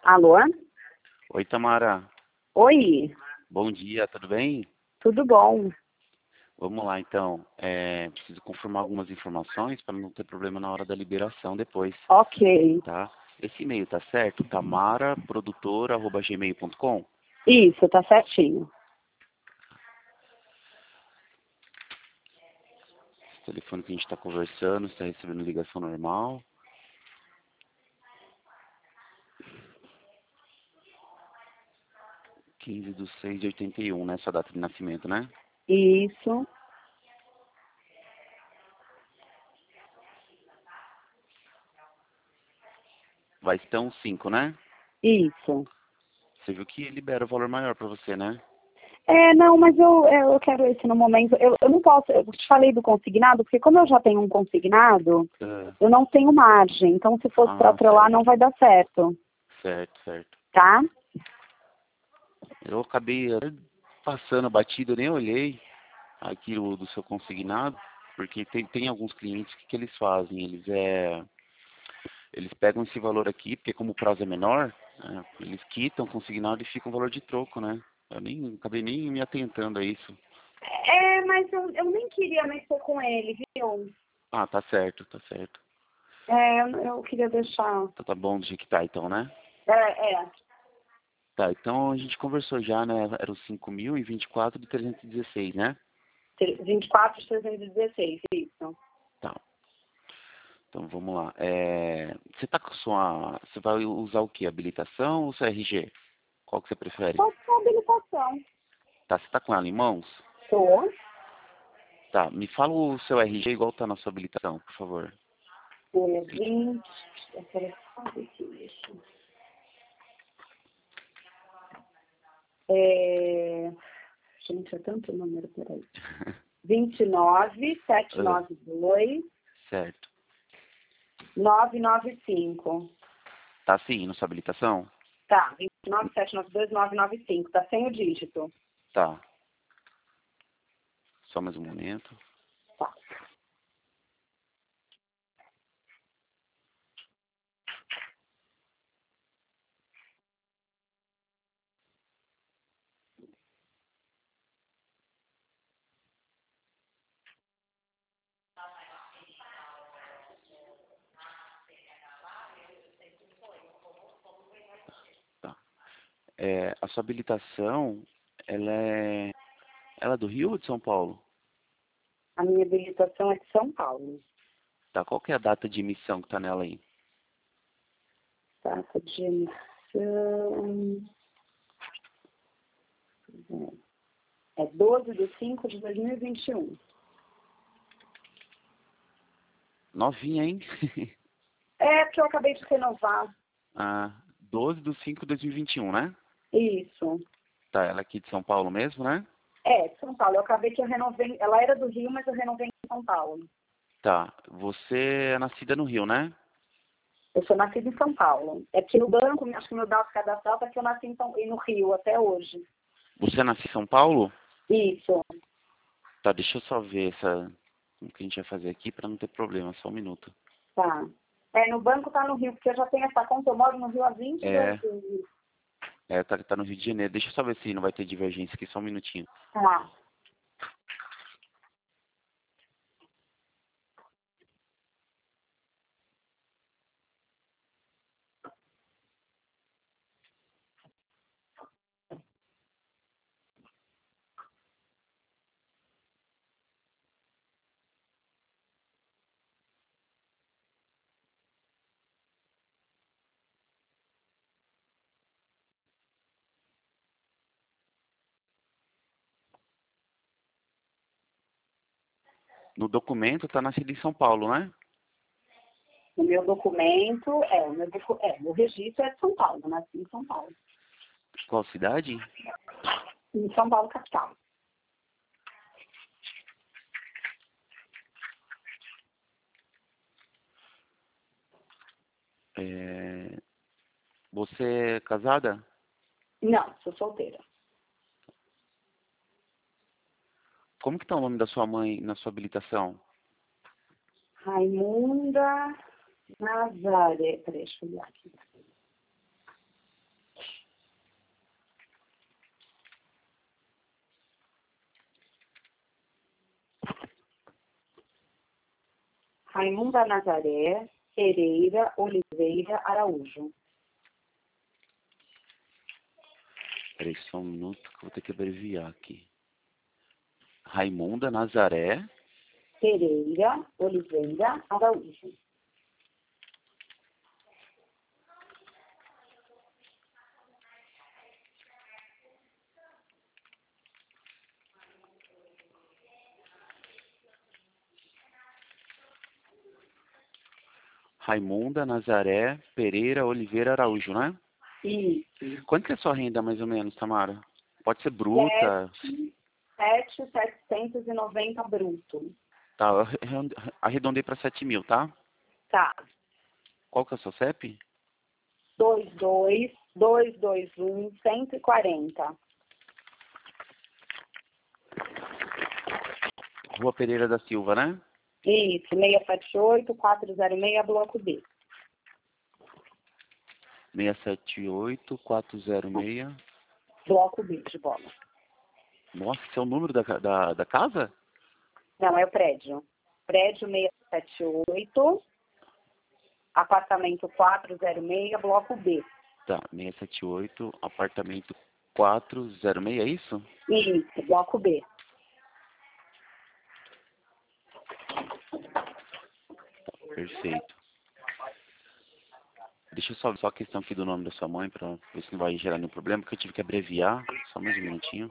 Alô? Oi, Tamara. Oi, Bom dia, tudo bem? tudo bom? Vamos lá, então. Preciso confirmar algumas informações para não ter problema na hora da liberação depois, Ok. tá? Esse e-mail tá certo? tamaraprodutora@gmail.com. Isso, tá certinho. Esse telefone que a gente está conversando, está recebendo ligação normal. Quinze de 6 de 81, né? Sua data de nascimento, né? Isso, Vai ser um 5, né? isso. Você viu que libera o valor maior para você, né? Não, mas eu quero esse no momento. Eu não posso, eu te falei do consignado, porque como eu já tenho um consignado, Ah, eu não tenho margem. Então, se fosse para atrelar, certo, não vai dar certo, certo, certo. tá? Eu acabei passando batido, nem olhei aquilo do seu consignado, porque tem alguns clientes que eles fazem, eles pegam esse valor aqui, porque como o prazo é menor, eles quitam o consignado e fica um valor de troco, né? Eu nem acabei nem me atentando a isso. Mas eu nem queria mexer com ele, viu? Ah, tá certo, tá certo. Eu queria deixar. Então tá bom do jeito que tá então, né? É. Tá, então a gente conversou já, né? Era os 5.000 e 24 de 316, né? 24 316, isso. Tá. Então vamos lá. Você tá com sua. Você vai usar o quê? Habilitação ou seu RG? Qual que você prefere? Só com habilitação. Tá, você tá com ela em mãos? Tô. Tá, me fala o seu RG igual tá na sua habilitação, por favor. 20. Peraí, deixa. Gente, é tanto número, peraí. 29 Ah, 792 certo. 995. Tá sim, na sua habilitação? Tá, 29 792 995. Tá sem o dígito. Tá. Só mais um momento. Tá. Tá. A sua habilitação, ela é do Rio ou de São Paulo? A minha habilitação é de São Paulo. Tá, qual que é a data de emissão que tá nela aí? Data de emissão. É 12/5/2021. Novinha, hein? Porque eu acabei de renovar. 12/5/2021, né? Isso. Tá, ela é aqui de São Paulo mesmo, né? De São Paulo. Eu acabei que eu renovei. Ela era do Rio, mas eu renovei em São Paulo. Tá, você é nascida no Rio, né? Eu sou nascida em São Paulo. É que no banco, acho que meu dado cadastral tá que eu nasci no Rio até hoje. Você nasceu em São Paulo? Isso. Tá, deixa eu só ver o que a gente vai fazer aqui para não ter problema, só um minuto. Tá. No banco tá no Rio, porque eu já tenho essa conta, eu moro no Rio há 22 É, anos. tá no Rio de Janeiro. Deixa eu só ver se não vai ter divergência aqui, só um minutinho. Tá. No documento tá nascido em São Paulo, né? O meu documento, o registro é de São Paulo, eu nasci em São Paulo. Qual cidade? Em São Paulo, capital. É, você é casada? Não, sou solteira. Como que tá o nome da sua mãe na sua habilitação? Raimunda Nazaré. Peraí, deixa eu olhar aqui. Raimunda Nazaré Pereira Oliveira Araújo. Peraí só um minuto que eu vou ter que abreviar aqui. Raimunda Nazaré Pereira Oliveira Araújo. Raimunda Nazaré Pereira Oliveira Araújo, né? Isso. Quanto que é a sua renda, mais ou menos, Tamara? Pode ser bruta. 7.790 bruto. Tá, eu arredondei para 7 mil, tá? Tá. Qual que é o seu CEP? 22221 140. Rua Pereira da Silva, né? Isso, 678-406, bloco B. 678-406. Bloco B de bola. Nossa, esse é o número da casa? Não, é o prédio. Prédio 678, apartamento 406, bloco B. Tá, 678, apartamento 406, é isso? Isso, bloco B. Perfeito. Deixa eu só a questão aqui do nome da sua mãe, para ver se não vai gerar nenhum problema, porque eu tive que abreviar. Só mais um minutinho.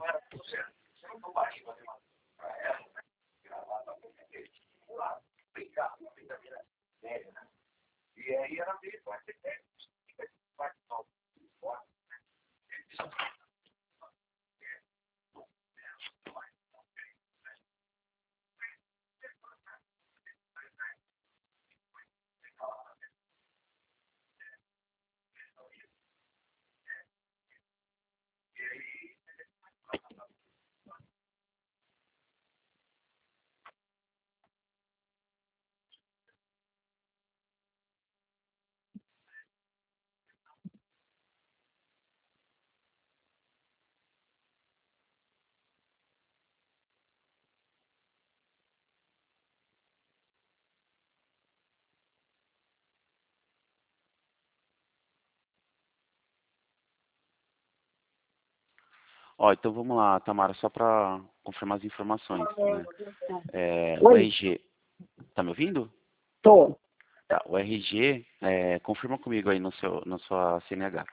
Ó, então vamos lá, Tamara, só para confirmar as informações, né? O Oi, RG, tá me ouvindo? tô. Tá, o RG, confirma comigo aí na sua CNH.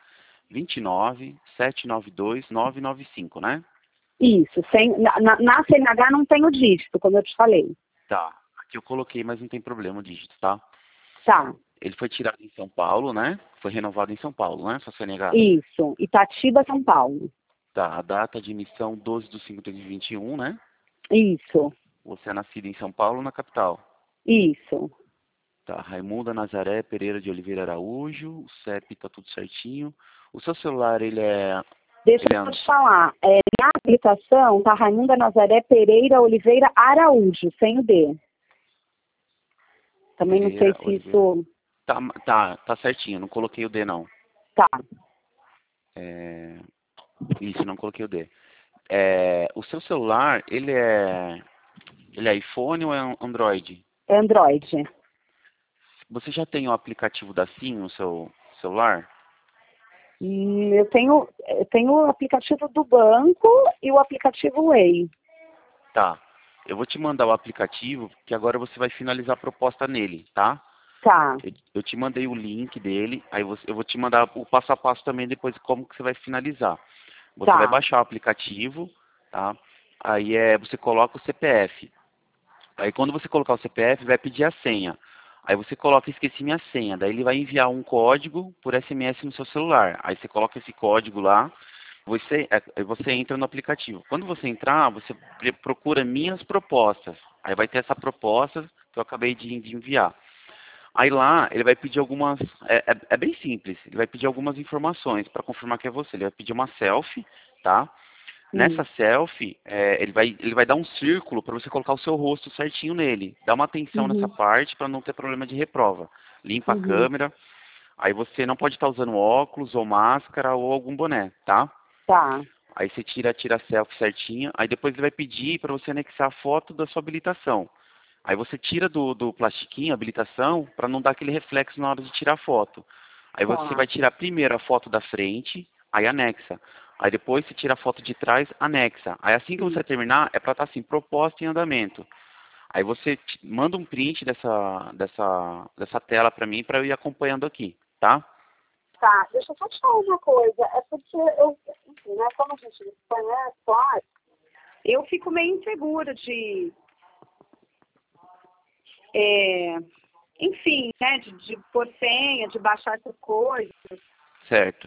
29.792.995, né? Isso, na CNH não tem o dígito, como eu te falei. Tá, aqui eu coloquei, mas não tem problema o dígito, tá? Tá, Ele foi tirado em São Paulo, né? Foi renovado em São Paulo, né? Sua CNH. isso. Itatiba, São Paulo. Tá, a data de emissão 12/5/2021, né? Isso, Você é nascido em São Paulo, na capital. isso. Tá, Raimunda Nazaré Pereira de Oliveira Araújo, o CEP tá tudo certinho. O seu celular, Deixa ele é eu te falar. Na habilitação tá Raimunda Nazaré Pereira Oliveira Araújo, sem o D. Também não sei Pereira se Oliveira. isso... Tá certinho, não coloquei o D não. Tá. Isso, não coloquei o D. O seu celular, ele é iPhone ou é Android? É Android. Você já tem o aplicativo da SIM no seu celular? Eu tenho o aplicativo do banco e o aplicativo Way. Tá. Eu vou te mandar o aplicativo, que agora você vai finalizar a proposta nele, tá? Tá, Eu te mandei o link dele, aí eu vou te mandar o passo a passo também depois como que você vai finalizar. Você vai tá, baixar o aplicativo, tá? Aí você coloca o CPF. Aí quando você colocar o CPF, vai pedir a senha. Aí você coloca esqueci minha senha. Daí ele vai enviar um código por SMS no seu celular. Aí você coloca esse código lá, você entra no aplicativo. Quando você entrar, você procura minhas propostas. Aí vai ter essa proposta que eu acabei de enviar. Aí lá ele vai pedir algumas. É bem simples. Ele vai pedir algumas informações para confirmar que é você. Ele vai pedir uma selfie, tá? Nessa selfie, ele vai dar um círculo para você colocar o seu rosto certinho nele. Dá uma atenção nessa uhum, parte para não ter problema de reprova. Limpa a uhum, câmera. Aí você não pode estar usando óculos ou máscara ou algum boné, tá? tá, Aí você tira a selfie certinha. Aí depois ele vai pedir para você anexar a foto da sua habilitação. Aí você tira do plastiquinho, a habilitação, para não dar aquele reflexo na hora de tirar a foto. Aí você Tá. vai tirar primeiro a foto da frente, aí anexa. Aí depois você tira a foto de trás, anexa. Aí assim que você terminar, é para estar assim, proposta em andamento. Aí você manda um print dessa tela para mim, para eu ir acompanhando aqui, tá? Tá, deixa eu só te falar uma coisa. É porque eu, enfim, né, como a gente se conhece, claro, eu fico meio insegura de, é, enfim, né, de pôr senha, de baixar essas coisas. Certo.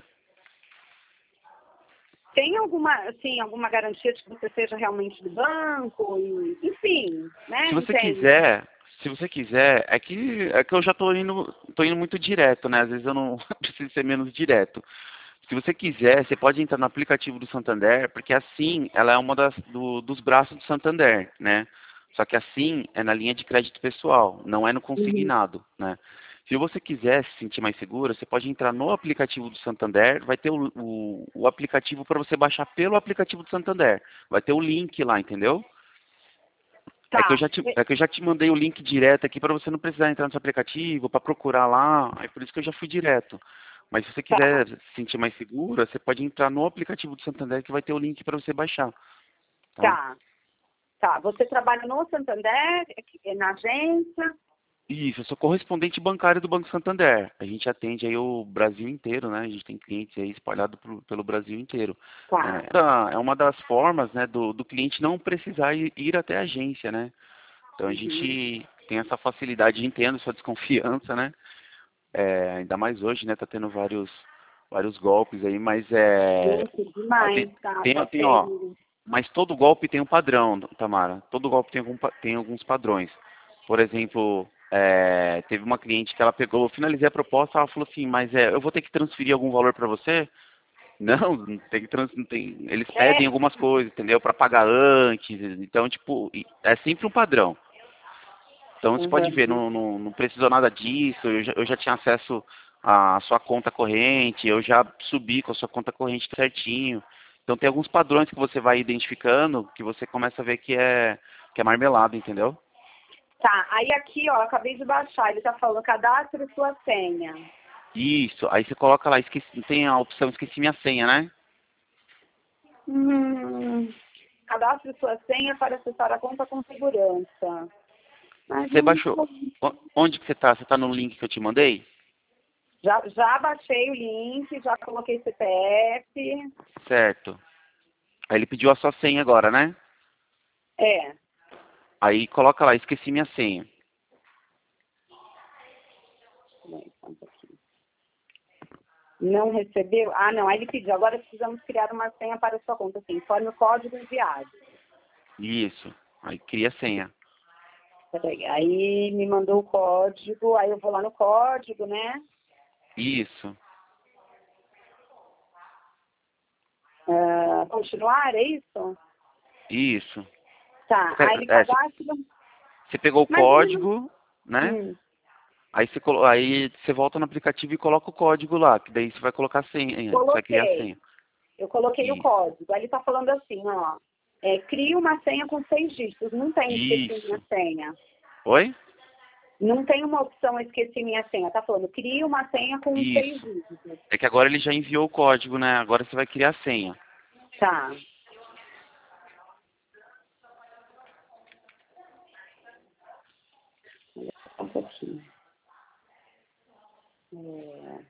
Tem alguma, assim, alguma garantia de que você seja realmente do banco? E, enfim, né, Se você entende? quiser, se você quiser, é que eu já tô indo muito direto, né? Às vezes eu não preciso ser menos direto. Se você quiser, você pode entrar no aplicativo do Santander, porque assim ela é uma dos braços do Santander, né? Só que assim é na linha de crédito pessoal, não é no Uhum. consignado, né? Se você quiser se sentir mais segura, você pode entrar no aplicativo do Santander, vai ter o aplicativo para você baixar pelo aplicativo do Santander. Vai ter o link lá, entendeu? É que eu Tá, já te, é que eu já te mandei o link direto aqui para você não precisar entrar no seu aplicativo, para procurar lá. Aí por isso que eu já fui direto. Mas se você tá, quiser se sentir mais segura, você pode entrar no aplicativo do Santander que vai ter o link para você baixar, tá? tá, tá. Você trabalha no Santander, na agência? Isso, eu sou correspondente bancário do Banco Santander. A gente atende aí o Brasil inteiro, né? A gente tem clientes aí espalhados pelo Brasil inteiro. Tá. É uma das formas, né, do cliente não precisar ir até a agência, né? Então a Uhum. gente tem essa facilidade, entendo sua desconfiança, né? Ainda mais hoje, né? Tá tendo vários golpes aí, mas Gente, demais, tá? Tá ó, feio. mas todo golpe tem um padrão, Tamara. Todo golpe tem alguns padrões. Por exemplo, teve uma cliente que ela pegou, eu finalizei a proposta, ela falou assim, mas eu vou ter que transferir algum valor para você? Não, não tem que não tem, eles pedem É, algumas coisas, entendeu? Para pagar antes. Então, tipo, é sempre um padrão. Então você pode ver, uhum. não precisou nada disso, eu já tinha acesso à sua conta corrente, eu já subi com a sua conta corrente certinho. Então tem alguns padrões que você vai identificando que você começa a ver que é marmelada, entendeu? Tá, aí aqui, ó, acabei de baixar, ele tá falando cadastre sua senha. Isso, aí você coloca lá, tem a opção esqueci minha senha, né? Hum, cadastre sua senha para acessar a conta com segurança. Mas Você não, baixou. Onde que você tá? Você tá no link que eu te mandei? já baixei o link, já coloquei CPF. Certo. Aí ele pediu a sua senha agora, né? É, Aí coloca lá, esqueci minha senha. não recebeu? Ah, não, aí ele pediu, agora precisamos criar uma senha para sua conta, assim, informe o código enviado. Isso. Aí cria a senha. Peraí, aí me mandou o código, aí eu vou lá no código, né? Isso. Ah, continuar, é isso? Isso. Tá, aí ele cadastra, Você pegou o mas ele não... código, né? Hum, Aí você volta no aplicativo e coloca o código lá, que daí você vai colocar a senha, você vai criar a coloquei, senha. eu coloquei o Isso. código, aí ele tá falando assim, ó, cria uma senha com 6 dígitos, não tem esqueci minha Isso. senha. Oi? Não tem uma opção esqueci minha senha, tá falando, cria uma senha com 6 Isso. dígitos. É que agora ele já enviou o código, né? Agora você vai criar a senha. Tá, só um pouquinho. É,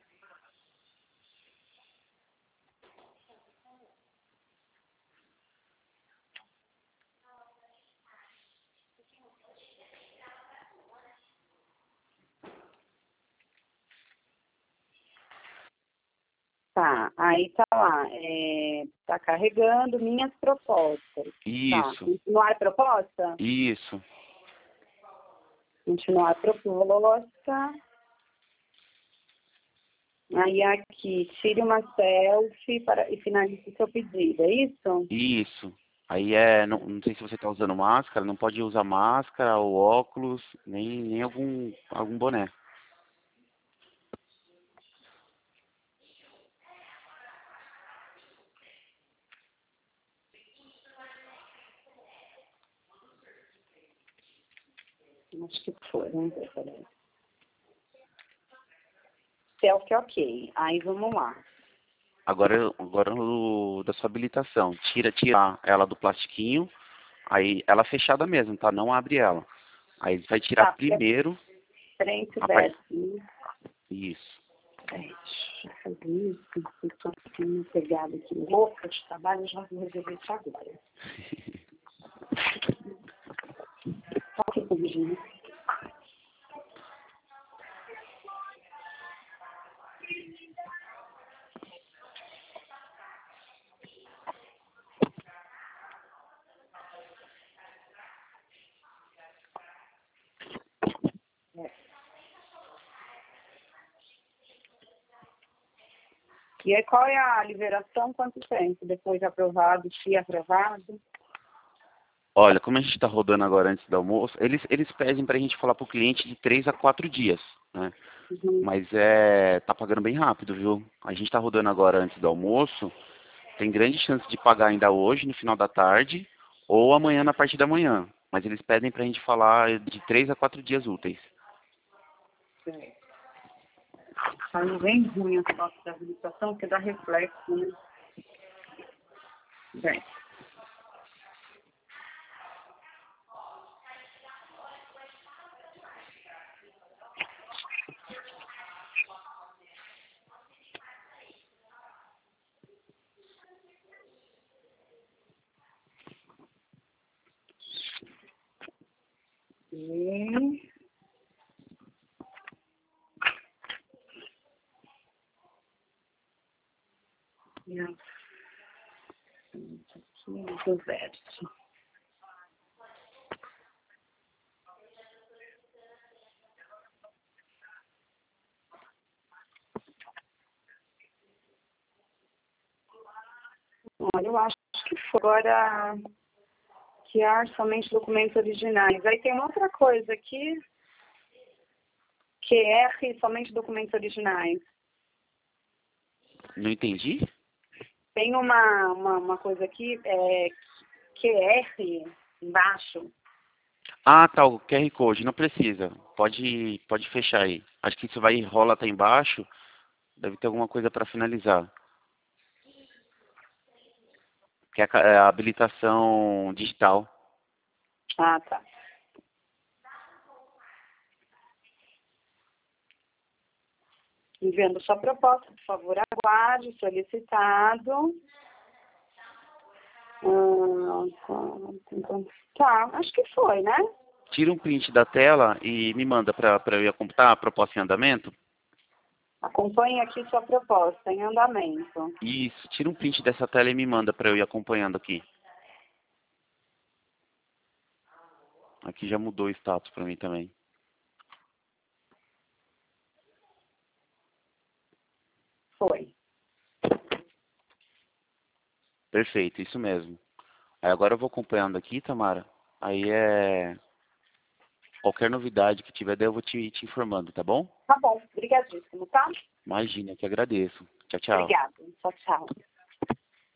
tá, aí tá lá, tá carregando minhas propostas. Tá, Isso. continuar proposta? Isso. Continuar proposta. Aí aqui, tire uma selfie e finalize seu pedido, é isso? Isso. Aí não sei se você está usando máscara, não pode usar máscara ou óculos, nem algum boné. Acho que foi, vamos ver, peraí. Selfie, ok. Aí vamos lá. Agora da sua habilitação. Tira ela do plastiquinho. Aí ela fechada mesmo, tá? Não abre ela. Aí vai tirar Tá, primeiro frente a parte. verso. Isso. Deixa eu fazer isso. Estou aqui uma pegada aqui louca de trabalho, já vou resolver isso agora. Só que corrigindo. E aí, qual é a liberação? Quanto tempo depois de aprovado, se aprovado? Olha, como a gente está rodando agora antes do almoço, eles pedem para a gente falar para o cliente de 3 a 4 dias, né? Uhum. Mas tá pagando bem rápido, viu? A gente está rodando agora antes do almoço, tem grande chance de pagar ainda hoje, no final da tarde, ou amanhã na parte da manhã. Mas eles pedem para a gente falar de 3 a 4 dias úteis. Saiu bem ruim a foto da habilitação, porque dá reflexo, né? Bem. E... Aqui do verso. Olha, eu acho que foi agora criar somente documentos originais. Aí tem uma outra coisa aqui, QR, somente documentos originais. Não entendi? Tem uma coisa aqui, QR, embaixo. Ah, tá, o QR Code, não precisa. Pode fechar aí. Acho que isso vai rola até embaixo. Deve ter alguma coisa para finalizar. Que é a habilitação digital. Ah, tá. Enviando sua proposta, por favor, aguarde, solicitado. Tá, acho que foi, né? Tira um print da tela e me manda para eu ir apontar a proposta em andamento. Acompanhe aqui sua proposta em andamento. Isso, tira um print dessa tela e me manda para eu ir acompanhando aqui. Aqui já mudou o status para mim também. Foi. Perfeito, isso mesmo. Aí agora eu vou acompanhando aqui, Tamara. Aí qualquer novidade que tiver, daí eu vou te informando, tá bom? Tá bom, obrigadíssimo, tá? Imagina, que agradeço. Tchau, tchau. Obrigada. Tchau, tchau.